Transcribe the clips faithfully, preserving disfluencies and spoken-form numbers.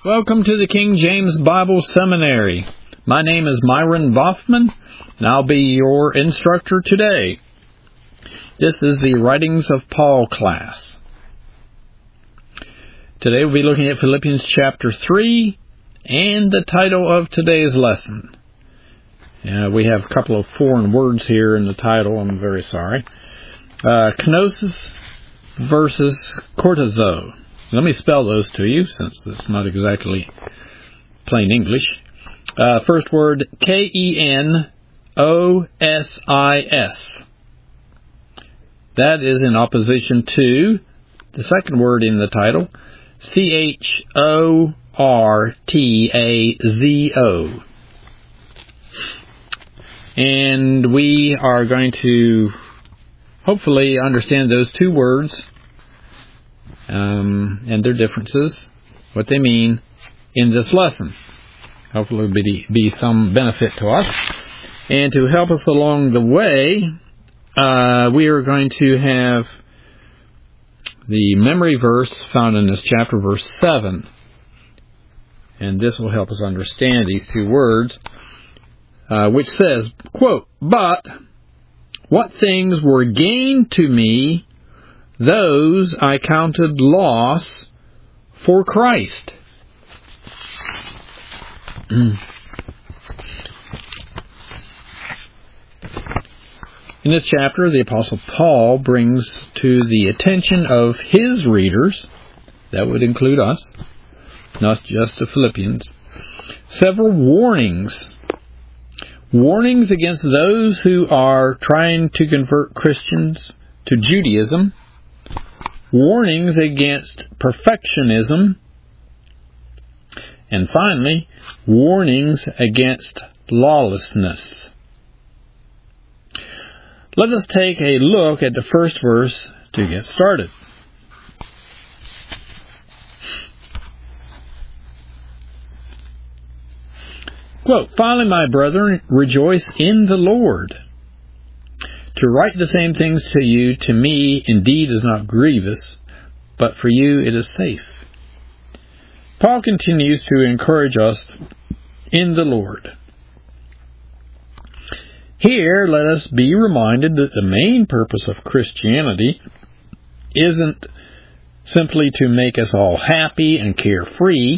Welcome to the King James Bible Seminary. My name is Myron Boffman, and I'll be your instructor today. This is the Writings of Paul class. Today we'll be looking at Philippians chapter three and the title of today's lesson. Uh, we have a couple of foreign words here in the title. I'm very sorry. Uh, kenosis versus cortizo. Let me spell those to you, since it's not exactly plain English. Uh, first word, K E N O S I S. That is in opposition to the second word in the title, C H O R T A Z O. And we are going to hopefully understand those two words Um, and their differences, what they mean in this lesson. Hopefully it will be, be some benefit to us. And to help us along the way, uh, we are going to have the memory verse found in this chapter, verse seven. And this will help us understand these two words, uh, which says, quote, "But what things were gained to me, those I counted loss for Christ." In this chapter, the Apostle Paul brings to the attention of his readers, that would include us, not just the Philippians, several warnings. Warnings against those who are trying to convert Christians to Judaism. Warnings against perfectionism, and finally, warnings against lawlessness. Let us take a look at the first verse to get started. Quote, "Finally, my brethren, rejoice in the Lord. To write the same things to you, to me, indeed is not grievous, but for you it is safe." Paul continues to encourage us in the Lord. Here, let us be reminded that the main purpose of Christianity isn't simply to make us all happy and carefree.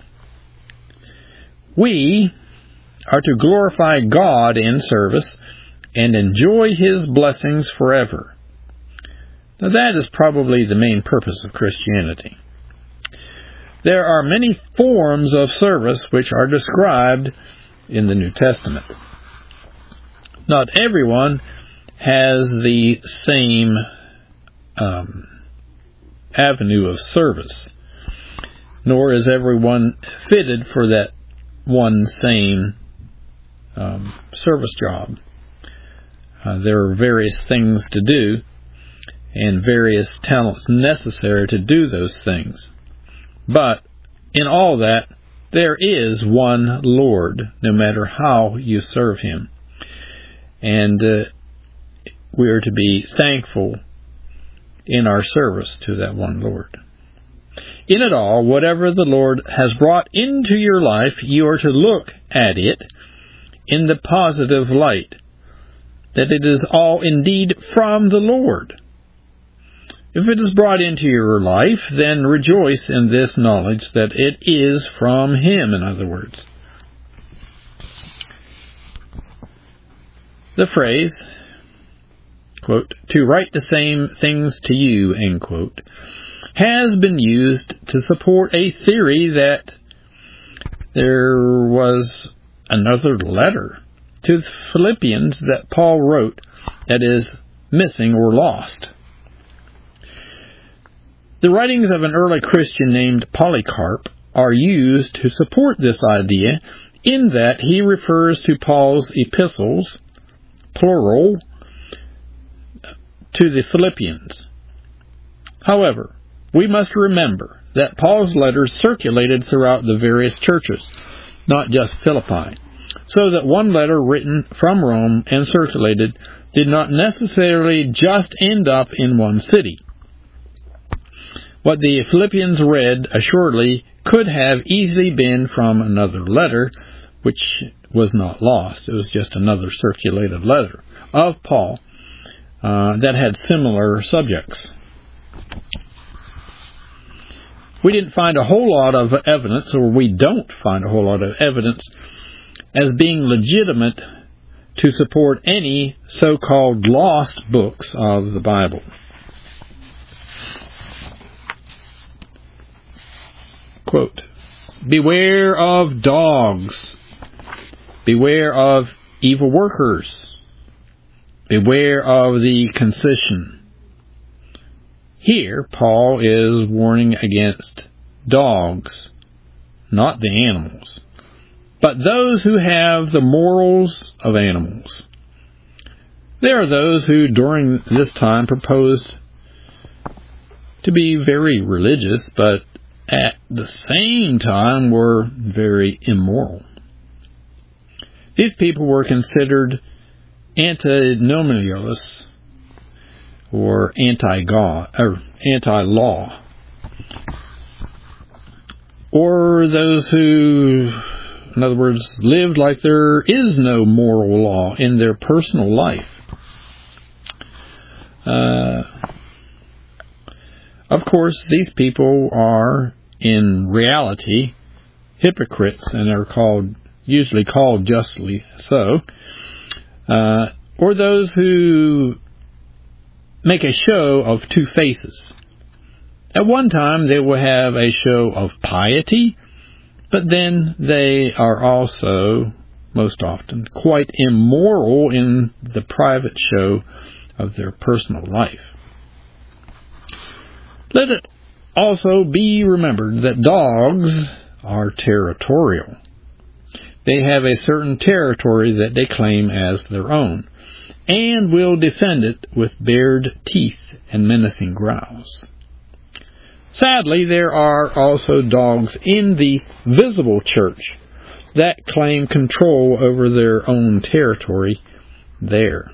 We are to glorify God in service and enjoy His blessings forever. Now that is probably the main purpose of Christianity. There are many forms of service which are described in the New Testament. Not everyone has the same um, avenue of service, nor is everyone fitted for that one same um, service job. Uh, there are various things to do and various talents necessary to do those things. But in all that, there is one Lord, no matter how you serve Him. And uh, we are to be thankful in our service to that one Lord. In it all, whatever the Lord has brought into your life, you are to look at it in the positive light, that it is all indeed from the Lord. If it is brought into your life, then rejoice in this knowledge that it is from Him, in other words. The phrase, quote, "to write the same things to you," end quote, has been used to support a theory that there was another letter to the Philippians that Paul wrote that is missing or lost. The writings of an early Christian named Polycarp are used to support this idea, in that he refers to Paul's epistles, plural, to the Philippians. However, we must remember that Paul's letters circulated throughout the various churches, not just Philippi, so that one letter written from Rome and circulated did not necessarily just end up in one city. What the Philippians read assuredly could have easily been from another letter, which was not lost. It was just another circulated letter of Paul uh, that had similar subjects. We didn't find a whole lot of evidence, or we don't find a whole lot of evidence as being legitimate to support any so-called lost books of the Bible. Quote, "Beware of dogs. Beware of evil workers. Beware of the concision." Here, Paul is warning against dogs, not the animals, but those who have the morals of animals. There are those who during this time proposed to be very religious, but at the same time were very immoral. These people were considered antinomialists, or anti-God, or anti-law, or those who, in other words, lived like there is no moral law in their personal life. Uh, of course, these people are, in reality, hypocrites, and are called, usually called justly so, uh, or those who make a show of two faces. At one time, they will have a show of piety, but then they are also, most often, quite immoral in the private show of their personal life. Let it also be remembered that dogs are territorial. They have a certain territory that they claim as their own, and will defend it with bared teeth and menacing growls. Sadly, there are also dogs in the visible church that claim control over their own territory there.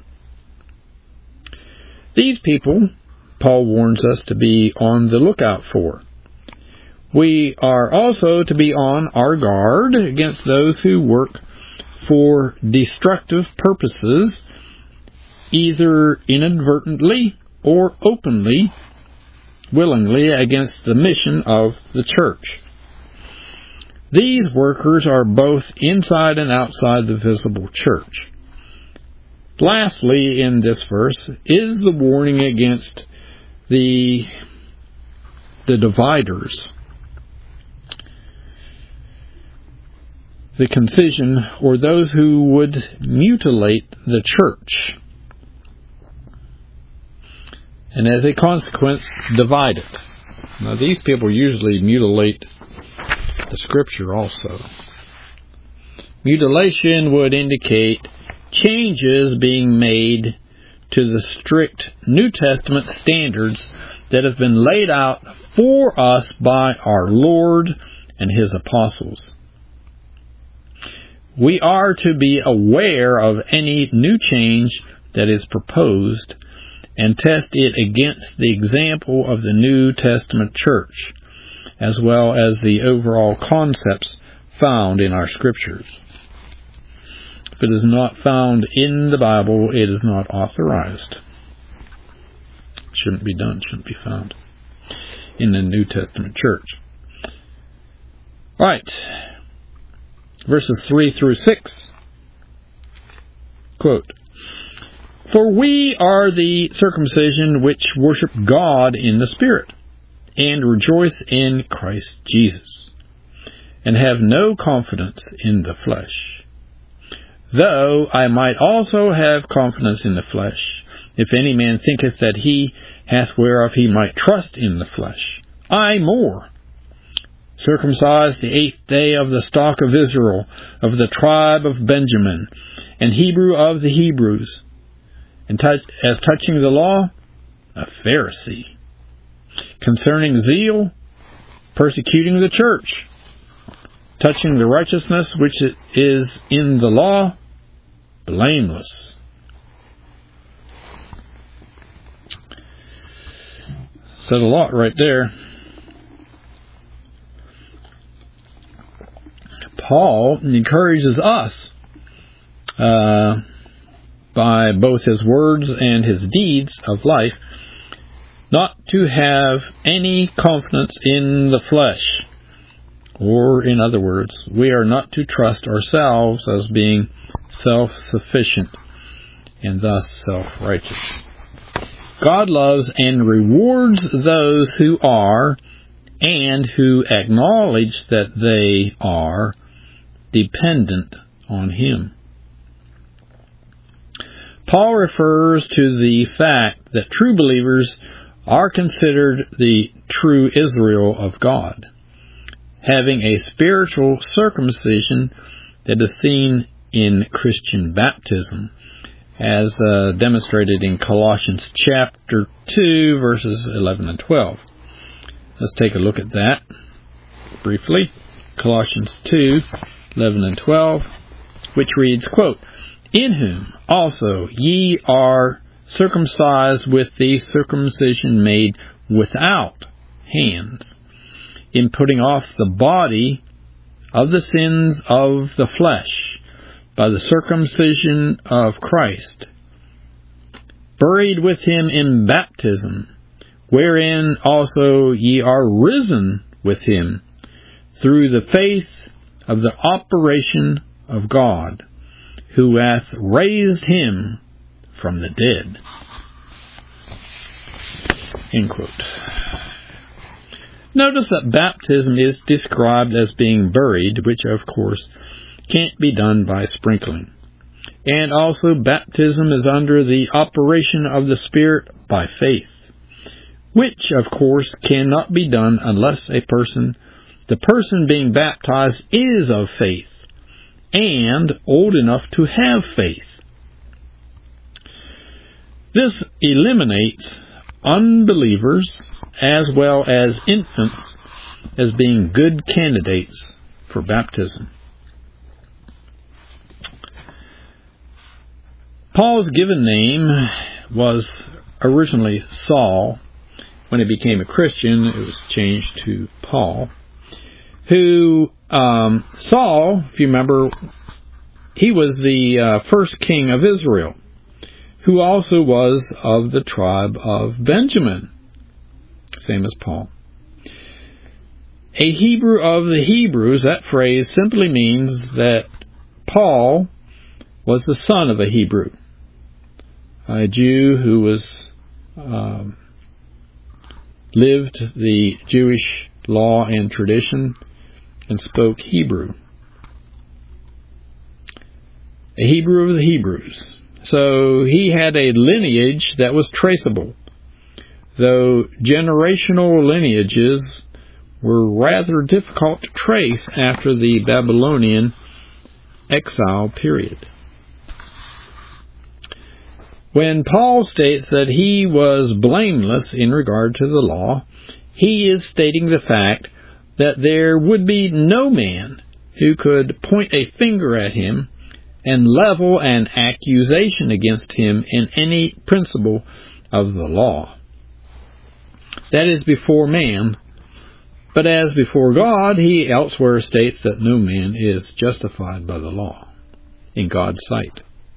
These people, Paul warns us to be on the lookout for. We are also to be on our guard against those who work for destructive purposes, either inadvertently or openly, willingly, against the mission of the church. These workers are both inside and outside the visible church. Lastly, in this verse, is the warning against the, the dividers, the concision, or those who would mutilate the church, and as a consequence, divide it. Now, these people usually mutilate the Scripture also. Mutilation would indicate changes being made to the strict New Testament standards that have been laid out for us by our Lord and His apostles. We are to be aware of any new change that is proposed and test it against the example of the New Testament church, as well as the overall concepts found in our Scriptures. If it is not found in the Bible, it is not authorized. Shouldn't be done, shouldn't be found in the New Testament church. All right. Verses three through six. Quote, "For we are the circumcision which worship God in the Spirit, and rejoice in Christ Jesus, and have no confidence in the flesh. Though I might also have confidence in the flesh, if any man thinketh that he hath whereof he might trust in the flesh, I more. Circumcised the eighth day of the stock of Israel, of the tribe of Benjamin, and Hebrew of the Hebrews, and touch, as touching the law, a Pharisee. Concerning zeal, persecuting the church. Touching the righteousness which is in the law, blameless." Said a lot right there. Paul encourages us uh, by both his words and his deeds of life not to have any confidence in the flesh. Or, in other words, we are not to trust ourselves as being self-sufficient and thus self-righteous. God loves and rewards those who are and who acknowledge that they are dependent on Him. Paul refers to the fact that true believers are considered the true Israel of God, having a spiritual circumcision that is seen in Christian baptism, as uh, demonstrated in Colossians chapter two, verses eleven and twelve. Let's take a look at that briefly. Colossians two, eleven and twelve, which reads, quote, "In whom also ye are circumcised with the circumcision made without hands, in putting off the body of the sins of the flesh, by the circumcision of Christ, buried with Him in baptism, wherein also ye are risen with Him, through the faith of the operation of God, who hath raised Him from the dead." End quote. Notice that baptism is described as being buried, which of course can't be done by sprinkling. And also baptism is under the operation of the Spirit by faith, which of course cannot be done unless a person, the person being baptized, is of faith and old enough to have faith. This eliminates unbelievers as well as infants as being good candidates for baptism. Paul's given name was originally Saul. When he became a Christian, it was changed to Paul. Who, um, Saul, if you remember, he was the uh, first king of Israel, who also was of the tribe of Benjamin, same as Paul. A Hebrew of the Hebrews, that phrase simply means that Paul was the son of a Hebrew, a Jew who was um, lived the Jewish law and tradition and spoke Hebrew. A Hebrew of the Hebrews. So he had a lineage that was traceable, though generational lineages were rather difficult to trace after the Babylonian exile period. When Paul states that he was blameless in regard to the law, he is stating the fact that there would be no man who could point a finger at him and level an accusation against him in any principle of the law. That is before man, but as before God, he elsewhere states that no man is justified by the law in God's sight.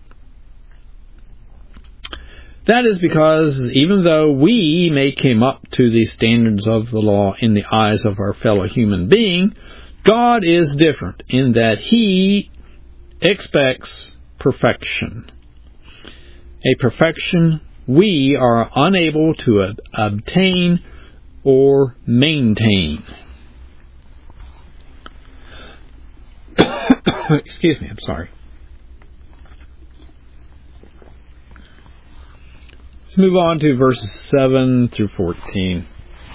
That is because even though we may come up to the standards of the law in the eyes of our fellow human being, God is different in that He expects perfection. A perfection we are unable to ob- obtain or maintain. Excuse me, I'm sorry. Let's move on to verses seven through fourteen.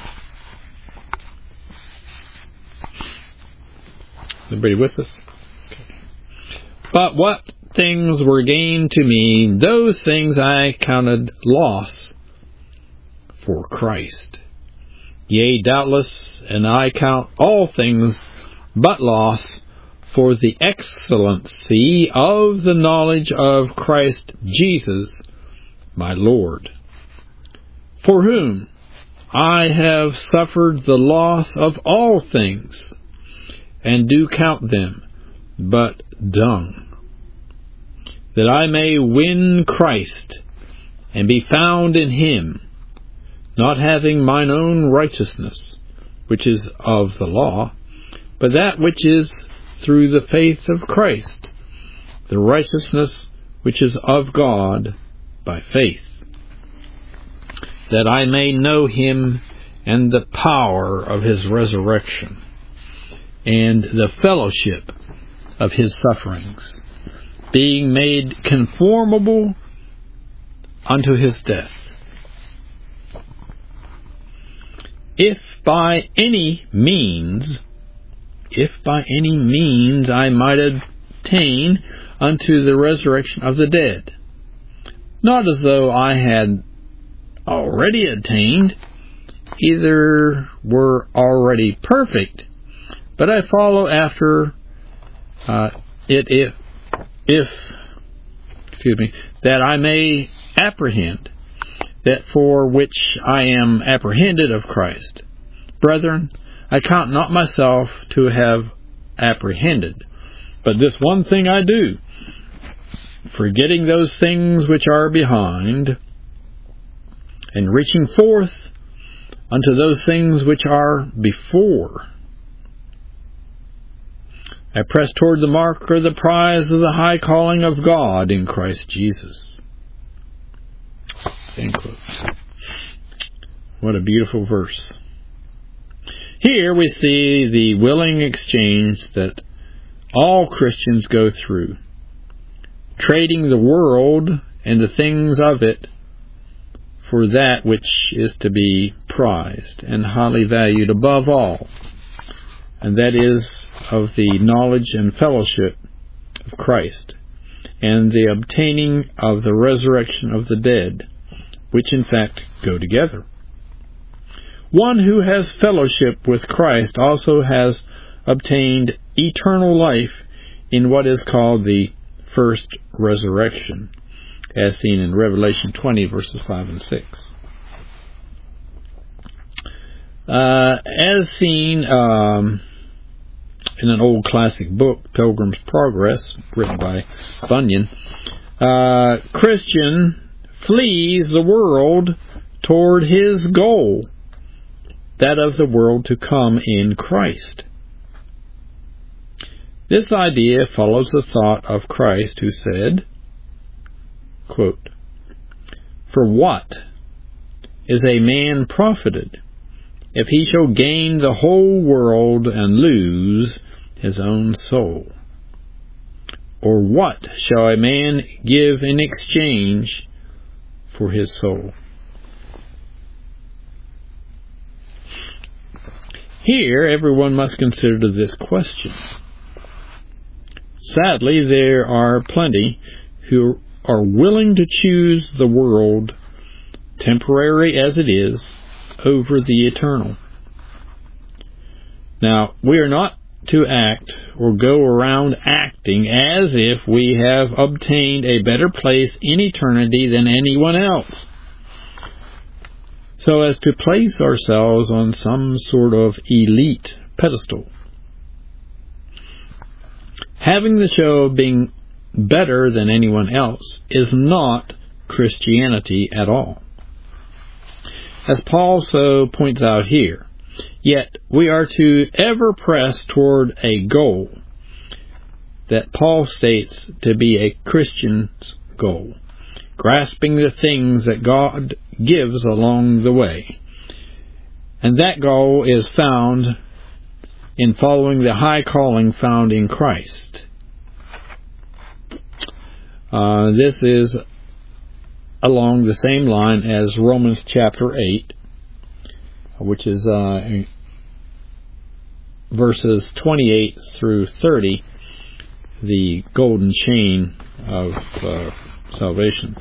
Everybody with us? Okay. But what things were gained to me, those things I counted loss for Christ. Yea, doubtless, and I count all things but loss for the excellency of the knowledge of Christ Jesus, my Lord, for whom I have suffered the loss of all things, and do count them but dung, that I may win Christ, and be found in him, not having mine own righteousness, which is of the law, but that which is through the faith of Christ, the righteousness which is of God by faith, that I may know him and the power of his resurrection, and the fellowship of his sufferings, being made conformable unto his death, if by any means, if by any means I might attain unto the resurrection of the dead. Not as though I had already attained, either were already perfect, but I follow after uh, it if, if, excuse me, that I may apprehend that for which I am apprehended of Christ. Brethren, I count not myself to have apprehended, but this one thing I do, forgetting those things which are behind, and reaching forth unto those things which are before, I press toward the mark or the prize of the high calling of God in Christ Jesus. End quote. What a beautiful verse. Here we see the willing exchange that all Christians go through, trading the world and the things of it for that which is to be prized and highly valued above all, and that is of the knowledge and fellowship of Christ, and the obtaining of the resurrection of the dead, which in fact go together. One who has fellowship with Christ also has obtained eternal life in what is called the first resurrection, as seen in Revelation twenty, verses five and six. Uh, as seen um, in an old classic book, Pilgrim's Progress, written by Bunyan, uh, Christian flees the world toward his goal, that of the world to come in Christ. This idea follows the thought of Christ, who said, quote, "For what is a man profited if he shall gain the whole world and lose his own soul? Or what shall a man give in exchange for his soul?" Here, everyone must consider this question. Sadly, there are plenty who are willing to choose the world, temporary as it is, over the eternal. Now, we are not to act or go around acting as if we have obtained a better place in eternity than anyone else, so as to place ourselves on some sort of elite pedestal, having the show of being better than anyone else is not Christianity at all. As Paul so points out here, yet we are to ever press toward a goal that Paul states to be a Christian's goal, grasping the things that God gives along the way. And that goal is found in following the high calling found in Christ. Uh, this is along the same line as Romans chapter eight, which is uh, verses twenty-eight through thirty, the golden chain of uh, salvation.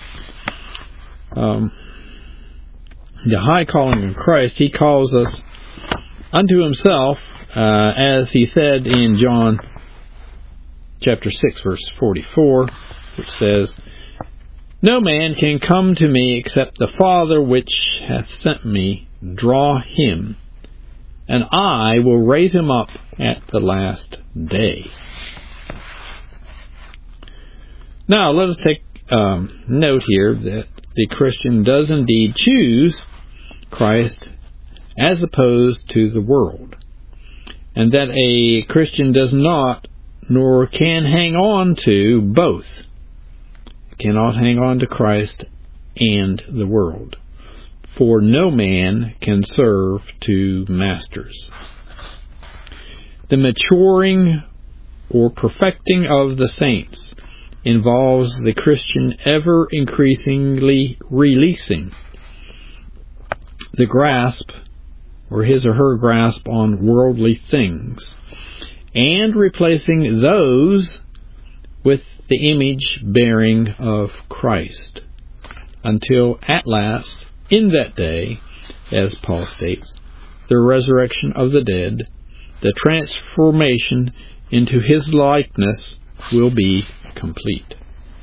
Um, the high calling of Christ, he calls us unto himself, uh, as he said in John chapter six, verse forty-four, which says, "No man can come to me except the Father which hath sent me draw him, and I will raise him up at the last day." Now, let us take um, note here that the Christian does indeed choose Christ as opposed to the world, and that a Christian does not nor can hang on to both. Cannot hang on to Christ and the world, for no man can serve two masters. The maturing or perfecting of the saints involves the Christian ever increasingly releasing the grasp, or his or her grasp, on worldly things, and replacing those with the image bearing of Christ, until at last, in that day, as Paul states, the resurrection of the dead, the transformation into his likeness will be complete.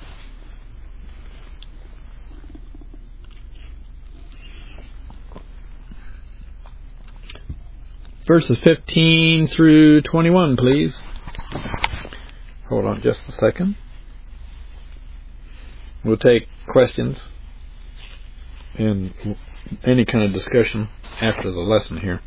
Verses fifteen through twenty-one, please. Hold on just a second. We'll take questions and any kind of discussion after the lesson here.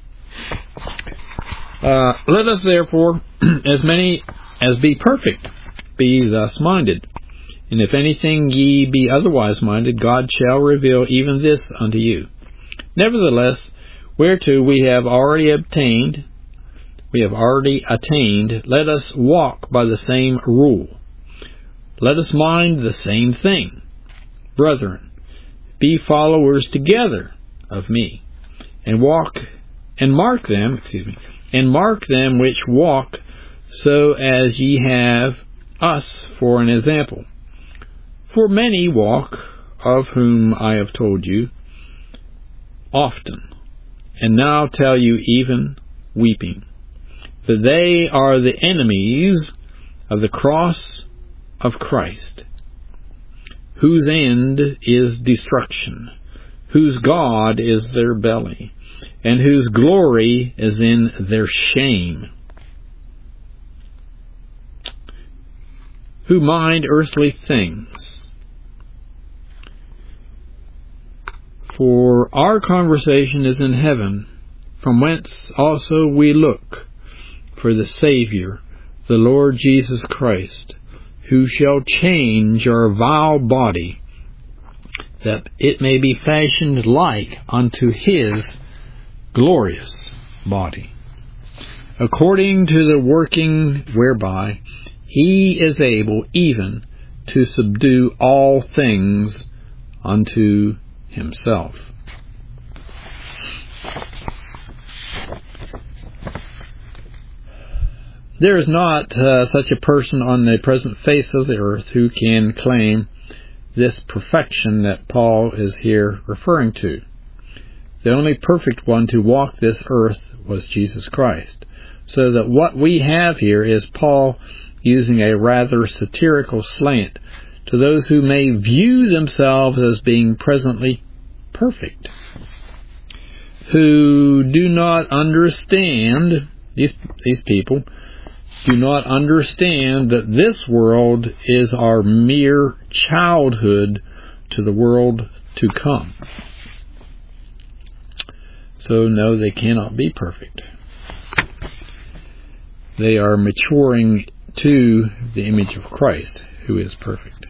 Uh, let us therefore, as many as be perfect, be thus minded. And if anything ye be otherwise minded, God shall reveal even this unto you. Nevertheless, whereto we have already obtained, we have already attained, let us walk by the same rule. Let us mind the same thing. Brethren, be followers together of me, and walk, and mark them, excuse me, and mark them which walk, so as ye have us for an example. For many walk, of whom I have told you often, and now tell you even weeping, that they are the enemies of the cross of Christ, whose end is destruction, whose God is their belly, and whose glory is in their shame, who mind earthly things. For our conversation is in heaven, from whence also we look for the Saviour, the Lord Jesus Christ, who shall change our vile body, that it may be fashioned like unto his glorious body, according to the working whereby he is able even to subdue all things unto himself. There is not uh, such a person on the present face of the earth who can claim this perfection that Paul is here referring to. The only perfect one to walk this earth was Jesus Christ. So that what we have here is Paul using a rather satirical slant to those who may view themselves as being presently perfect, who do not understand, these, these people do not understand that this world is our mere childhood to the world to come. So no, they cannot be perfect. They are maturing to the image of Christ, who is perfect.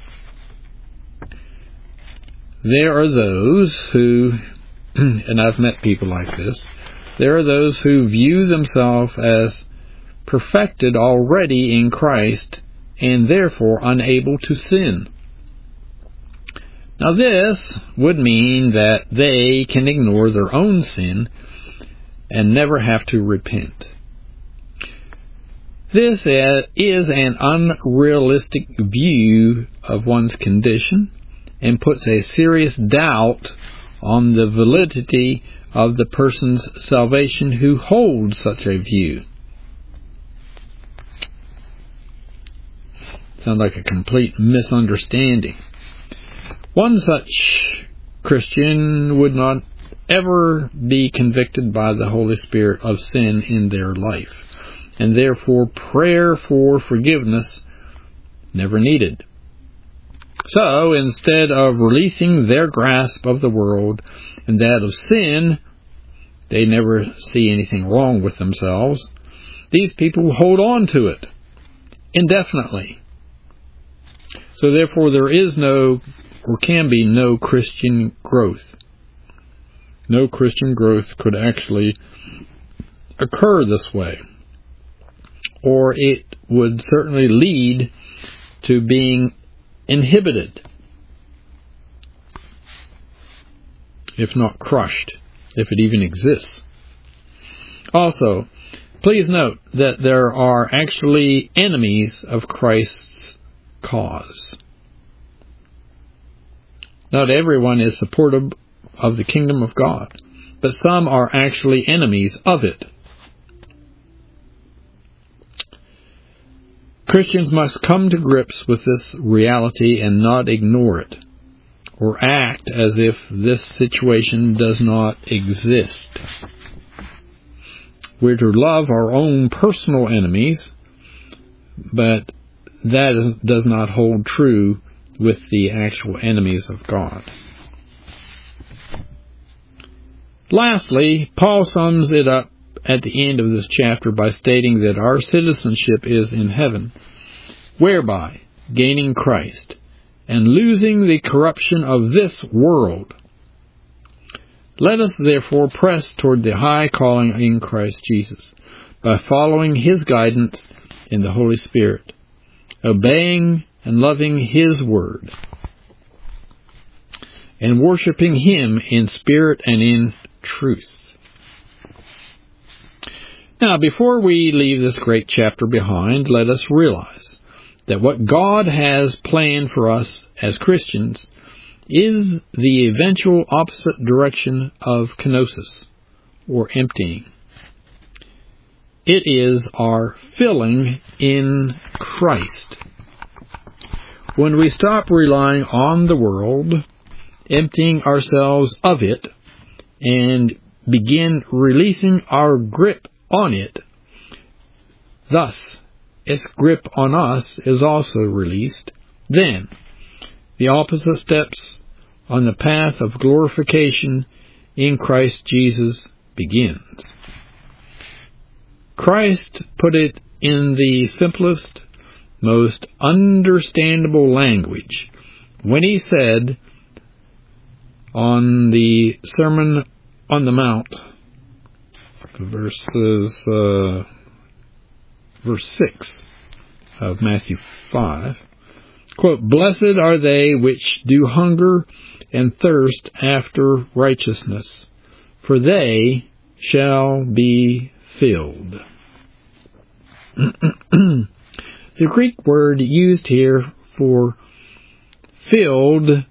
There are those who, and I've met people like this, there are those who view themselves as perfected already in Christ, and therefore unable to sin. Now this would mean that they can ignore their own sin and never have to repent. This is an unrealistic view of one's condition and puts a serious doubt on the validity of the person's salvation who holds such a view. Sounds like a complete misunderstanding. One such Christian would not ever be convicted by the Holy Spirit of sin in their life, and therefore prayer for forgiveness never needed. So, instead of releasing their grasp of the world and that of sin, they never see anything wrong with themselves. These people hold on to it indefinitely. So therefore there is no, or can be no Christian growth. No Christian growth could actually occur this way. Or it would certainly lead to being inhibited, if not crushed, if it even exists. Also, please note that there are actually enemies of Christ's cause. Not everyone is supportive of the kingdom of God, but some are actually enemies of it. Christians must come to grips with this reality and not ignore it, or act as if this situation does not exist. We're to love our own personal enemies, but that is, does not hold true with the actual enemies of God. Lastly, Paul sums it up at the end of this chapter by stating that our citizenship is in heaven, whereby gaining Christ and losing the corruption of this world. Let us therefore press toward the high calling in Christ Jesus by following His guidance in the Holy Spirit, obeying and loving His word, and worshiping Him in spirit and in truth. Now, before we leave this great chapter behind, let us realize that what God has planned for us as Christians is the eventual opposite direction of kenosis, or emptying. It is our filling in Christ. When we stop relying on the world, emptying ourselves of it, and begin releasing our grip on it, thus its grip on us is also released, then the opposite steps on the path of glorification in Christ Jesus begins. Christ put it in the simplest, most understandable language when He said on the Sermon on the Mount, verses uh, verse six of Matthew five, quote, "Blessed are they which do hunger and thirst after righteousness, for they shall be filled." The Greek word used here for filled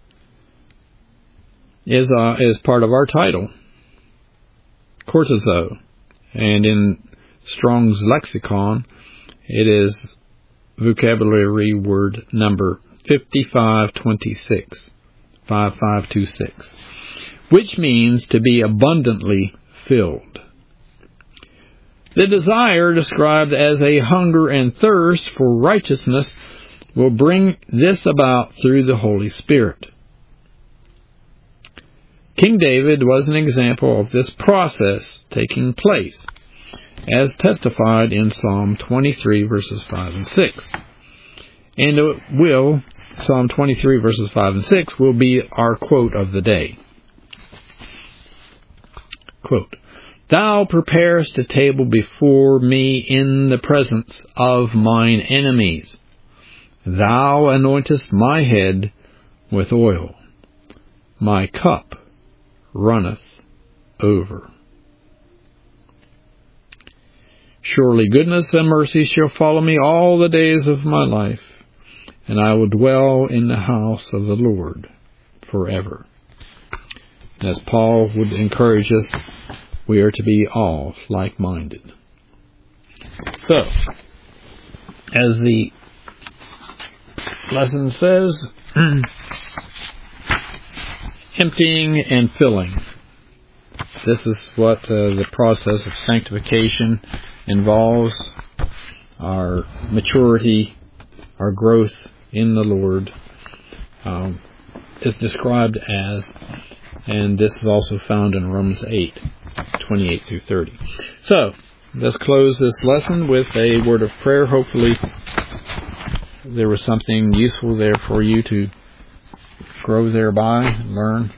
is uh, is part of our title, kortizo, and in Strong's lexicon, it is vocabulary word number fifty-five twenty-six, fifty-five twenty-six, which means to be abundantly filled. The desire described as a hunger and thirst for righteousness will bring this about through the Holy Spirit. King David was an example of this process taking place, as testified in Psalm twenty-three, verses five and six. And it will, Psalm twenty-three, verses five and six, will be our quote of the day. Quote, "Thou preparest a table before me in the presence of mine enemies. Thou anointest my head with oil. My cup runneth over. Surely goodness and mercy shall follow me all the days of my life, and I will dwell in the house of the Lord forever." As Paul would encourage us, we are to be all like-minded. So, as the lesson says, emptying and filling. This is what uh, the process of sanctification involves, our maturity, our growth in the Lord, um, is described as, and this is also found in Romans eight, twenty-eight through thirty. So, let's close this lesson with a word of prayer. Hopefully there was something useful there for you to grow thereby, learn.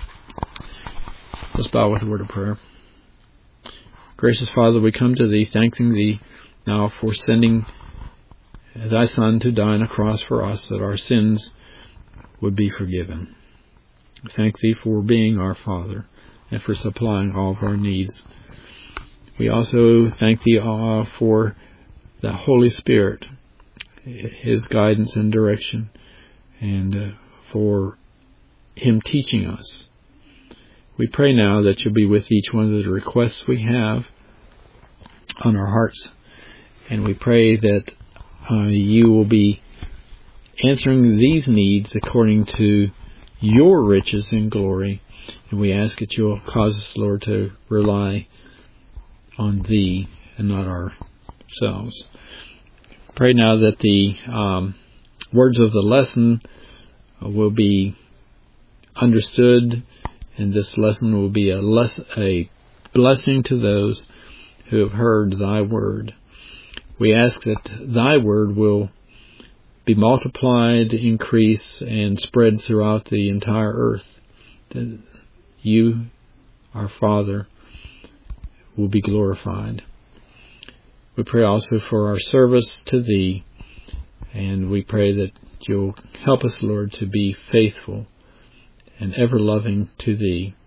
Let's bow with a word of prayer. Gracious Father, we come to Thee, thanking Thee now for sending Thy Son to die on a cross for us, that our sins would be forgiven. Thank Thee for being our Father and for supplying all of our needs. We also thank Thee uh, for the Holy Spirit, His guidance and direction, and uh, for Him teaching us. We pray now that You'll be with each one of the requests we have on our hearts, and we pray that uh, You will be answering these needs according to Your riches and glory, and we ask that You'll cause us, Lord, to rely on Thee and not ourselves. Pray now that the um, words of the lesson will be understood, and this lesson will be a, less, a blessing to those who have heard Thy word. We ask that Thy word will be multiplied, increase, and spread throughout the entire earth. That You, our Father, will be glorified. We pray also for our service to Thee, and we pray that You'll help us, Lord, to be faithful and ever loving to Thee.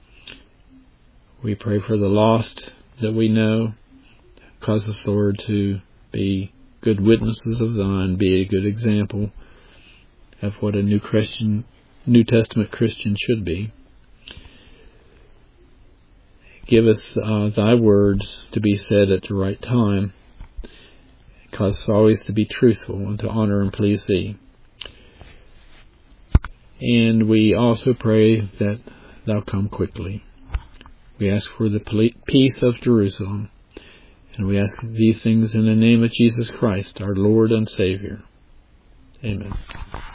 We pray for the lost that we know. Cause us, Lord, to be good witnesses of Thine, be a good example of what a new Christian, New Testament Christian should be. Give us uh, Thy words to be said at the right time. Cause us always to be truthful and to honor and please Thee. And we also pray that Thou come quickly. We ask for the peace of Jerusalem. And we ask these things in the name of Jesus Christ, our Lord and Savior. Amen.